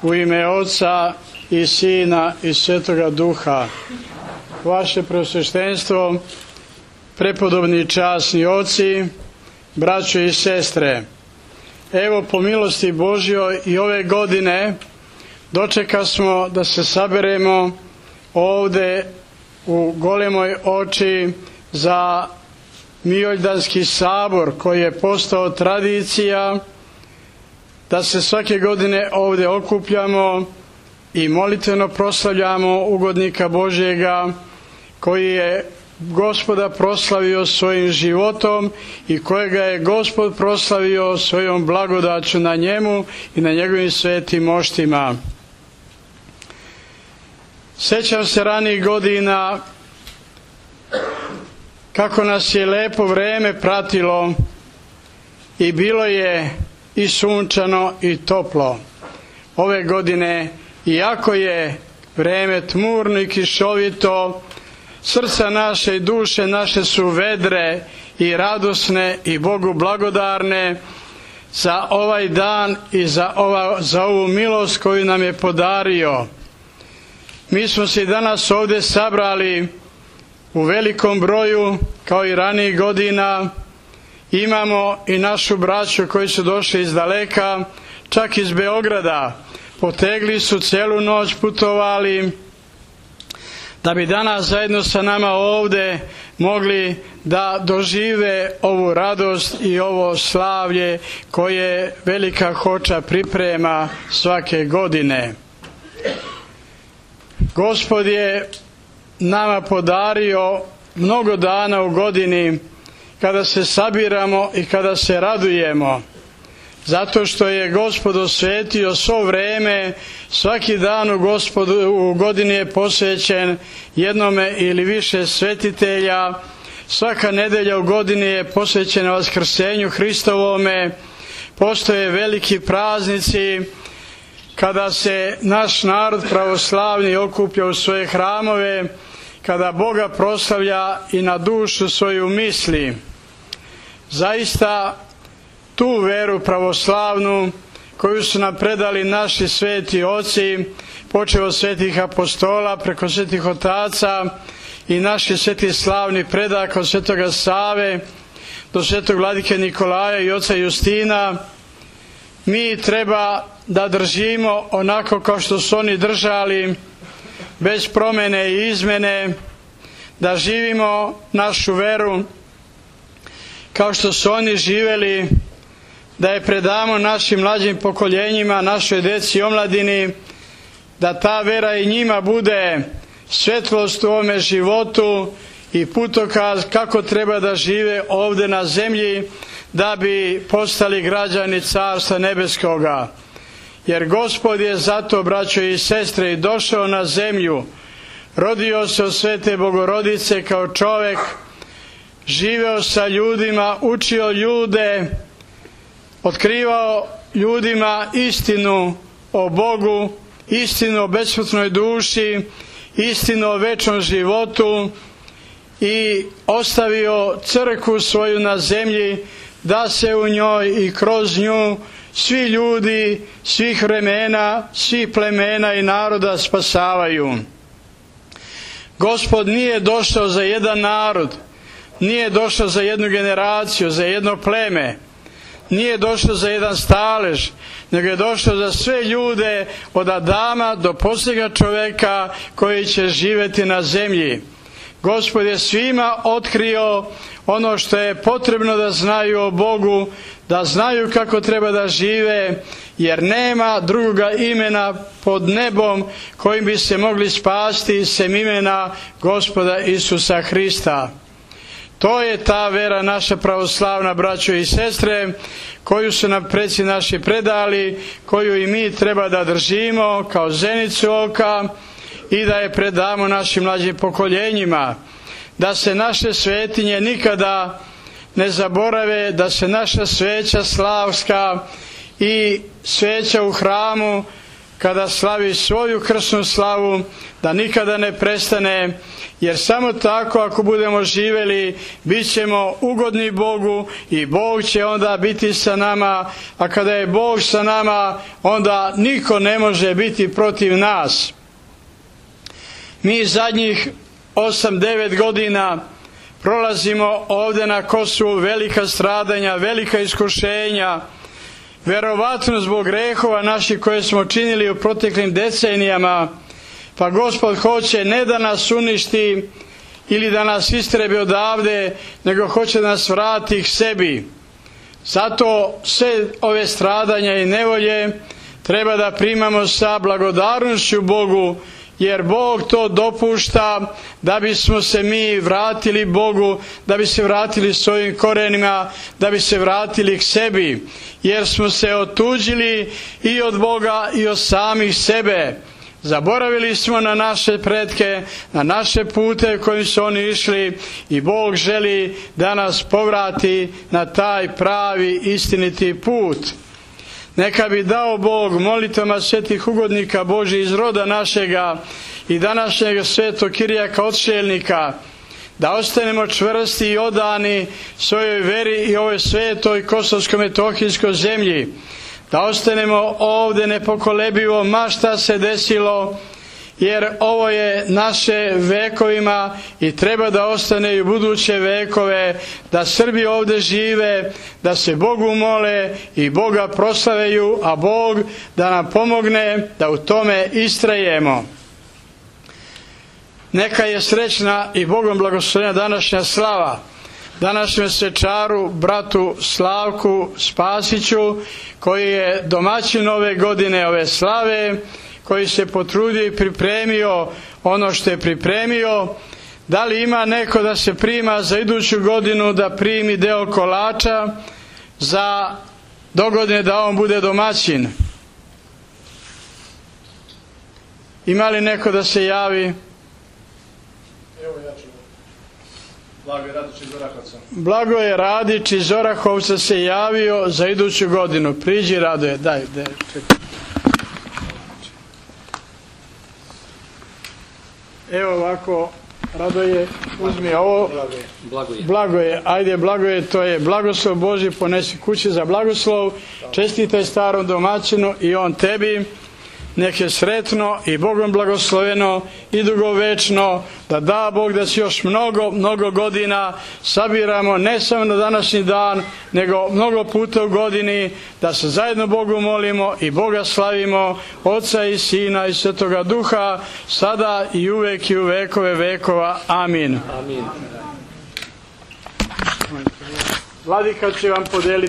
U ime Oca i Sina i Svetoga Duha. Vaše Preosveštenstvo, prepodobni časni oci, braćo i sestre, evo po milosti Božjoj i ove godine dočekasmo da se saberemo ovdje u Golemoj oči za Mijoljdanski sabor koji je postao tradicija, da se svake godine ovdje okupljamo i molitveno proslavljamo ugodnika Božjega koji je Gospoda proslavio svojim životom i kojega je Gospod proslavio svojom blagodaću na njemu i na njegovim svetim moštima. Sjećam se ranih godina kako nas je lepo vreme pratilo i bilo je i sunčano i toplo. Ove godine, iako je vreme tmurno i kišovito, srca naše i duše naše su vedre i radosne i Bogu blagodarne za ovaj dan i za ovu milost koju nam je podario. Mi smo se danas ovdje sabrali u velikom broju, kao i ranijih godina. Imamo i našu braću koji su došli iz daleka, čak iz Beograda. Potegli su, cijelu noć putovali, da bi danas zajedno sa nama ovdje mogli da dožive ovu radost i ovo slavlje koje Velika Hoča priprema svake godine. Gospod je nama podario mnogo dana u godini kada se sabiramo i kada se radujemo, zato što je Gospod osvetio svo vreme, svaki dan u godini je posvećen jednome ili više svetitelja, svaka nedelja u godini je posvećena Vaskrsenju Hristovome, postoje veliki praznici kada se naš narod pravoslavni okuplja u svoje hramove, kada Boga proslavlja i na dušu svoju misli. Zaista tu veru pravoslavnu koju su nam predali naši sveti oci, počev od svetih apostola, preko svetih otaca i naši sveti slavni predak od svetoga Save do svetog vladike Nikolaja i oca Justina, mi treba da držimo onako kao što su oni držali, bez promjene i izmjene, da živimo našu veru kao što su oni živjeli, da je predamo našim mlađim pokoljenjima, našoj djeci i omladini, da ta vera i njima bude svjetlost u ovome životu i putokaz kako treba da žive ovdje na zemlji da bi postali građani Carstva Nebeskoga. Jer Gospod je zato, braćo i sestre, i došao na zemlju, rodio se od Svete Bogorodice kao čovjek, živeo sa ljudima, učio ljude, otkrivao ljudima istinu o Bogu, istinu o besmrtnoj duši, istinu o večnom životu i ostavio crkvu svoju na zemlji da se u njoj i kroz nju svi ljudi, svih vremena, svih plemena i naroda spasavaju. Gospod nije došao za jedan narod, nije došao za jednu generaciju, za jedno pleme, nije došao za jedan stalež, nego je došao za sve ljude od Adama do posljednjega čovjeka koji će živjeti na zemlji. Gospod je svima otkrio ono što je potrebno da znaju o Bogu, da znaju kako treba da žive, jer nema drugoga imena pod nebom kojim bi se mogli spasti sem imena Gospoda Isusa Hrista. To je ta vera naša pravoslavna, braćo i sestre, koju su nam preci naši predali, koju i mi treba da držimo kao zenicu oka i da je predamo našim mlađim pokoljenjima. Da se naše svetinje nikada ne zaborave, da se naša sveća slavska i sveća u hramu kada slavi svoju krsnu slavu, da nikada ne prestane, jer samo tako ako budemo živjeli, bit ćemo ugodni Bogu i Bog će onda biti sa nama, a kada je Bog sa nama, onda niko ne može biti protiv nas. Mi zadnjih 8-9 godina prolazimo ovdje na Kosovu velika stradanja, velika iskušenja, verovatno zbog grehova naših koje smo činili u proteklim decenijama, pa Gospod hoće ne da nas uništi ili da nas istrebi odavde, nego hoće da nas vrati k sebi. Zato sve ove stradanja i nevolje treba da primamo sa blagodarnošću Bogu, jer Bog to dopušta da bismo se mi vratili Bogu, da bi se vratili svojim korenima, da bi se vratili k sebi, jer smo se otuđili i od Boga i od samih sebe. Zaboravili smo na naše pretke, na naše pute kojim su oni išli i Bog želi da nas povrati na taj pravi istiniti put. Neka bi dao Bog molitvama svetih ugodnika Božih iz roda našega i današnjeg svetog Kirijaka Odšeljnika, da ostanemo čvrsti i odani svojoj veri i ovoj svetoj kosovsko-metohijskoj zemlji, da ostanemo ovdje nepokolebivo ma šta se desilo, jer ovo je naše vekovima i treba da ostane i u buduće vekove, da Srbi ovdje žive, da se Bogu mole i Boga proslavaju, a Bog da nam pomogne da u tome istrajemo. Neka je srećna i Bogom blagoslovljena današnja slava današnjem svečaru, bratu Slavku Spasiću, koji je domaćin ove godine, ove slave, koji se potrudio i pripremio ono što je pripremio. Da li ima neko da se prima za iduću godinu da primi deo kolača za dogodine da on bude domaćin? Ima li neko da se javi? Evo ja ću. Blagoje Radić iz Orahovca. Blagoje Radić iz Orahovca se javio za iduću godinu. Priđi Radoje, daj, čekaj. Evo ovako, Radoje, uzmi ovo. Blagoje, ajde Blagoje, to je blagoslov Božji, ponesi kući za blagoslov. Čestitaj starom domaćinu i on tebi. Nek je sretno i Bogom blagosloveno i dugovečno, da da Bog da se još mnogo godina sabiramo, ne samo na današnji dan, nego mnogo puta u godini, da se zajedno Bogu molimo i Boga slavimo, Oca i Sina i Svetoga Duha, sada i uvek i u vekove vekova. Amin. Amin. Vladika će vam podeliti